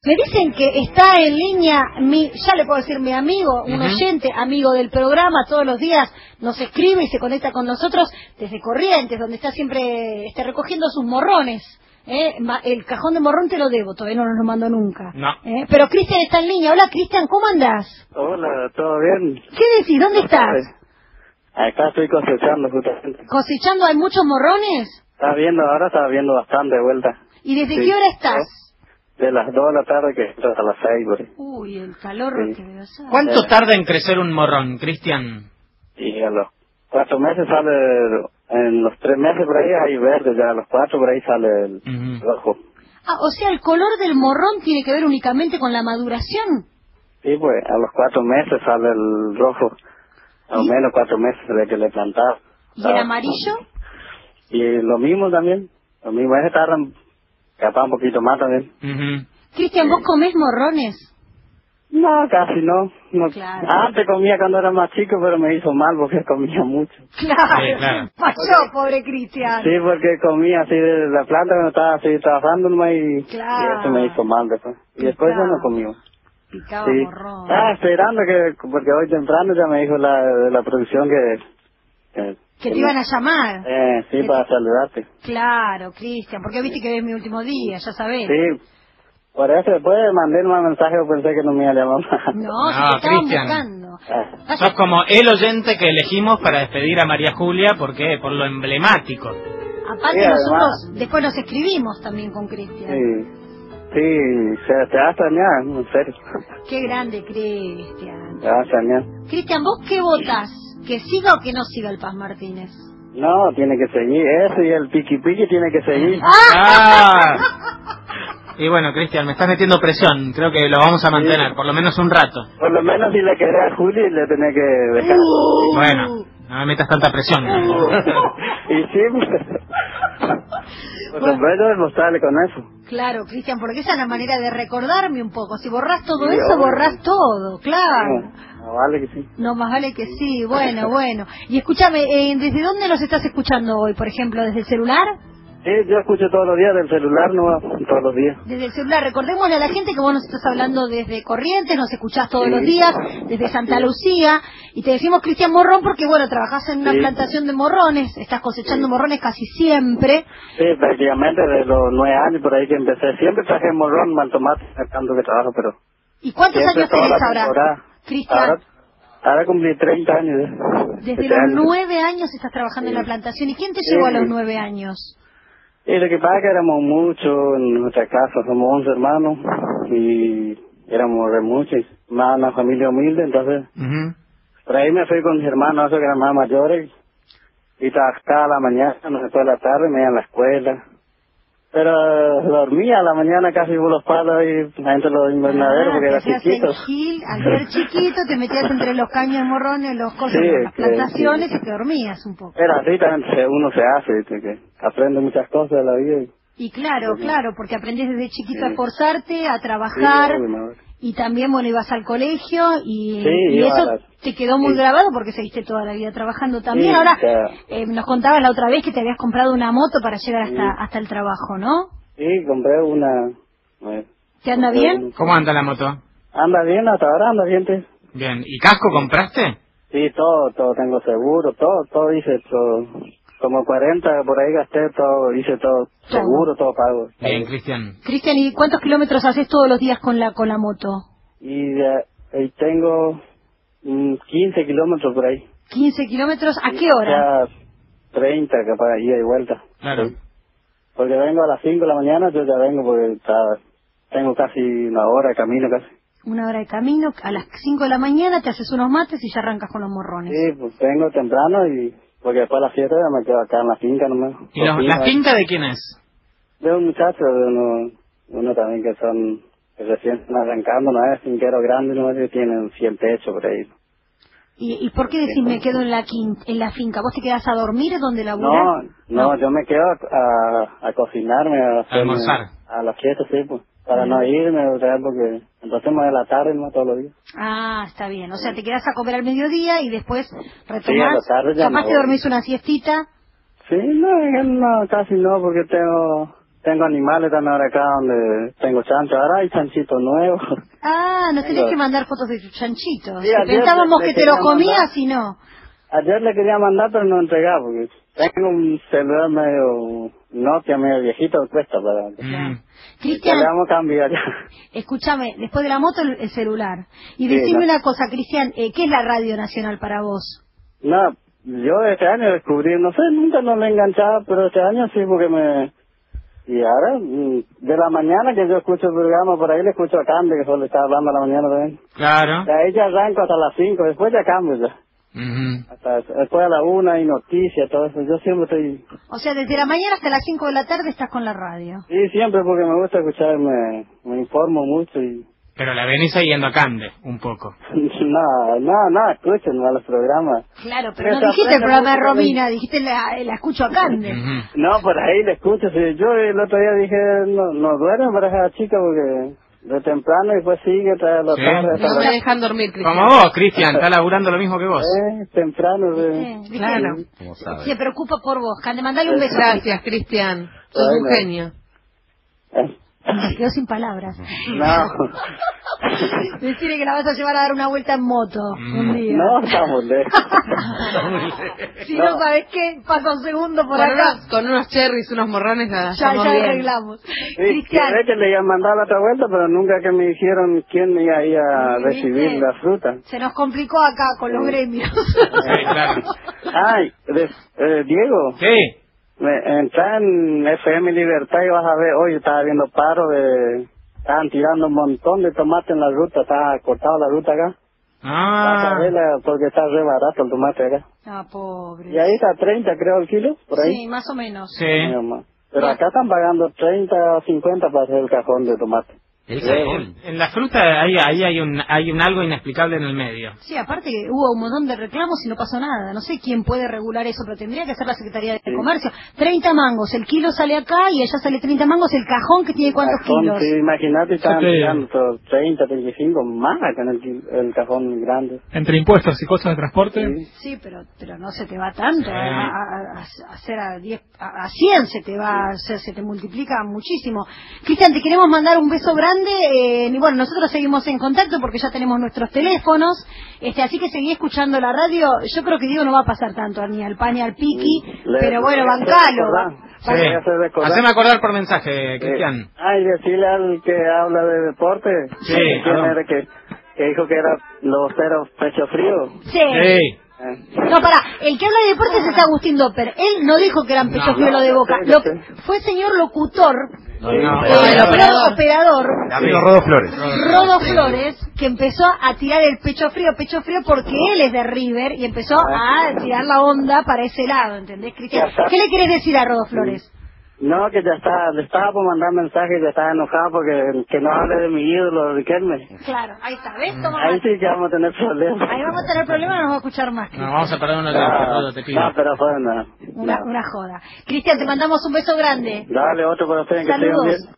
Me dicen que está en línea, ya le puedo decir mi amigo, un oyente, amigo del programa, todos los días nos escribe y se conecta con nosotros desde Corrientes, donde está siempre recogiendo sus morrones. El cajón de morrón te lo debo, todavía no nos lo mando nunca. No. Pero Cristian está en línea. Hola Cristian, ¿cómo andás? Hola, ¿todo bien? ¿Qué decís? ¿Dónde estás? Acá estoy cosechando justamente. ¿Cosechando? ¿Hay muchos morrones? Estaba viendo bastante de vuelta. ¿Y desde qué hora estás? De las 2 de la tarde que hasta las 6, por ahí. Uy, el calor que debe hacer. ¿Cuánto tarda en crecer un morrón, Cristian? Y a los 4 meses sale, en los 3 meses por ahí hay verde, ya a los 4 por ahí sale el rojo. Ah, o sea, el color del morrón tiene que ver únicamente con la maduración. Sí, pues a los 4 meses sale el rojo. Al menos 4 meses de que le plantaba. ¿Y el amarillo? Y lo mismo también. Lo mismo, ese tardan capaz un poquito más también. Cristian, ¿vos comés morrones? No, casi no. Claro. Antes comía cuando era más chico, pero me hizo mal porque comía mucho. Claro. Pasó, pobre Cristian. Sí, porque comía así de la planta cuando estaba así trabajando nomás y eso me hizo mal después. Y después ya no comí. Picaba morrón. Estaba esperando porque hoy temprano ya me dijo la producción que te iban a llamar. Sí, para saludarte. Claro, Cristian, porque viste que es mi último día, ya sabés. Sí, por eso después mandé un mensaje, pensé que no me iba a llamar. No, Cristian. Sos como el oyente que elegimos para despedir a María Julia, porque por lo emblemático. Aparte sí, nosotros después nos escribimos también con Cristian. Sí, te va a extrañar, en serio. Qué grande, Cristian. Te va a extrañar. Cristian, ¿vos qué votás? ¿Que siga o que no siga el Paz Martínez? No, tiene que seguir. Eso y el piqui tiene que seguir. Y bueno, Cristian, me estás metiendo presión. Creo que lo vamos a mantener, por lo menos un rato. Por lo menos si le querés a Juli, le tenés que dejar. Bueno, no me metas tanta presión. Y sí, pues bueno, demostrarle con eso. Claro, Cristian, porque esa es la manera de recordarme un poco. Si borrás todo eso, borrás todo, claro. No vale que sí. No, más vale que sí. Bueno. Y escúchame, ¿desde dónde nos estás escuchando hoy? Por ejemplo, ¿desde el celular? Sí, yo escucho todos los días del celular, no todos los días. Desde el celular, recordémosle a la gente que vos nos estás hablando desde Corrientes, nos escuchás todos los días, desde Santa Lucía, y te decimos Cristian Morrón porque, bueno, trabajás en una plantación de morrones, estás cosechando morrones casi siempre. Sí, prácticamente desde los 9 años por ahí que empecé, siempre traje morrón, tomate, tanto que trabajo, pero... ¿Y cuántos años tenés ahora, Cristian? Ahora cumplí 30 años. Desde los 9 años estás trabajando en la plantación, ¿y quién te llevó a los 9 años? Y lo que pasa es que éramos muchos en nuestra casa, somos 11 hermanos y éramos de muchos, más una familia humilde, entonces por ahí me fui con mis hermanos, esos que eran más mayores, y trabajaba a la mañana, después de la tarde me iba a la escuela, pero dormía a la mañana casi por los palos y la gente los invernaderos porque era chiquito. Al ser chiquito te metías entre los caños morrones, los cosas, las plantaciones y te dormías un poco. Era así, también uno se hace, que aprende muchas cosas de la vida. Y claro, porque aprendés desde chiquito a esforzarte, a trabajar, y también, bueno, ibas al colegio y eso te quedó muy grabado porque seguiste toda la vida trabajando también. Ahora, nos contabas la otra vez que te habías comprado una moto para llegar hasta el trabajo, ¿no? Sí, compré una. ¿Te anda bien? ¿Cómo anda la moto? Anda bien, hasta ahora anda bien. Bien, ¿y casco compraste? Sí, todo, tengo seguro, todo hice, todo. Como 40 por ahí gasté, todo, hice todo, seguro, todo pago. Bien, Cristian. Cristian, ¿y cuántos kilómetros haces todos los días con la moto? Y ahí tengo 15 kilómetros por ahí. 15 kilómetros, ¿a qué hora? Ya 30 capaz, ida y vuelta. Claro. Sí. Porque vengo a las 5 de la mañana, yo ya vengo porque tengo casi una hora de camino casi. Una hora de camino, a las 5 de la mañana te haces unos mates y ya arrancas con los morrones. Sí, pues vengo temprano y... Porque después a las 7 ya me quedo acá en la finca nomás. ¿Y la finca de quién es? De un muchacho, de uno también que recién están arrancando, no es finquero grande, no es que tienen 100 techos por ahí. ¿Y por qué decís me quedo en la finca? ¿Vos te quedás a dormir donde laburás? No, yo me quedo a cocinarme, a almorzar. A las 7, sí, pues. Para no irme, o sea, porque entonces me voy a la tarde, no todos los días. Ah, está bien. O sea, te quedás a comer al mediodía y después retomás. Sí, a la tarde ya capaz te dormís una siestita. Sí, no, casi no, porque tengo tengo animales también ahora acá donde tengo chancho. Ahora hay chanchitos nuevos. Ah, nos tenés que mandar fotos de tus chanchitos. Sí, pensábamos que te los comías y no. Ayer le quería mandar, pero no entregaba, porque tengo un celular medio Nokia, medio viejito, cuesta para... Cristian, vamos a cambiar ya. Escúchame, después de la moto el celular. Y decime una cosa, Cristian, ¿qué es la Radio Nacional para vos? No, yo este año descubrí, no sé, nunca no me enganchaba, pero este año sí, porque me... Y ahora, de la mañana que yo escucho el programa, por ahí le escucho a Cande, que solo está hablando a la mañana también. Claro. De ahí ya arranco hasta las 5, después ya cambio ya. Hasta después a la 1 hay noticias, todo eso. Yo siempre estoy... O sea, desde la mañana hasta las 5 de la tarde estás con la radio. Sí, siempre, porque me gusta escuchar, me informo mucho y... Pero la venís siguiendo a Cande, un poco. No, escuchen a los programas. Claro, pero no dijiste el programa de Romina, dijiste la escucho a Cande. No, por ahí la escucho. Sí. Yo el otro día dije, no duerme para esa chica porque de temprano y después sigue hasta la tarde. No me dejan dormir, Cristian. Como vos, Cristian, está laburando lo mismo que vos. Temprano. Claro. Se preocupa por vos. Cande, mandale un beso. Gracias, Cristian. Sos un genio. Me quedo sin palabras. No. Decirle que la vas a llevar a dar una vuelta en moto un día. No, estamos lejos. Si no sabes qué, pasa un segundo por acá. Con unos cherries, unos morrones, ya arreglamos. Sí, que le iban a mandar la otra vuelta, pero nunca que me dijeron quién me iba a ir a recibir la fruta. Se nos complicó acá con los gremios. Sí, claro. Ay, Diego. Sí. Entra en FM Libertad y vas a ver, hoy estaba viendo paro estaban tirando un montón de tomate en la ruta, estaba cortado la ruta acá. Vas a verla porque está re barato el tomate acá. Ah, pobre. Y ahí está 30 creo el kilo, por ahí. Sí, más o menos. Sí. Pero acá están pagando 30 o 50 para hacer el cajón de tomate. En la fruta hay un algo inexplicable en el medio. Sí, aparte que hubo un montón de reclamos y no pasó nada. No sé quién puede regular eso, pero tendría que ser la Secretaría de Comercio. 30 mangos, el kilo sale acá y allá sale 30 mangos, el cajón que tiene cuántos kilos. Sí, imagínate, estaban tirando 30, 35, más acá en el cajón grande. Entre impuestos y costos de transporte. Sí, pero no se te va tanto. A hacer a 10, a 100 se te va, se te multiplica muchísimo. Cristian, te queremos mandar un beso grande. Y bueno, nosotros seguimos en contacto porque ya tenemos nuestros teléfonos, así que seguí escuchando la radio. Yo creo que Diego no va a pasar tanto ni al pan ni al piqui, pero bueno, bancalo. Sí. Haceme acordar por mensaje, Cristian. Decirle al que habla de deporte, que dijo que era los ceros pecho frío. Sí. No, el que habla de deportes es Agustín Doper. Él no dijo que eran pecho frío lo de Boca. Fue señor locutor, operador, Rodo Flores. Rodo Flores, que empezó a tirar el pecho frío porque él es de River y empezó a tirar la onda para ese lado, ¿entendés, Cristian? ¿Qué le querés decir a Rodo Flores? No, que le estaba por mandar mensajes y ya estaba enojado porque que no hable de mi ídolo, Riquelme. Claro, ahí está, ¿ves? Ahí sí que vamos a tener problemas. Ahí vamos a tener problemas, no nos va a escuchar más, Cristian. No, vamos a perder una te pido. No, pero fue una joda. Cristian, te mandamos un beso grande. Dale, otro para ustedes, que estén bien.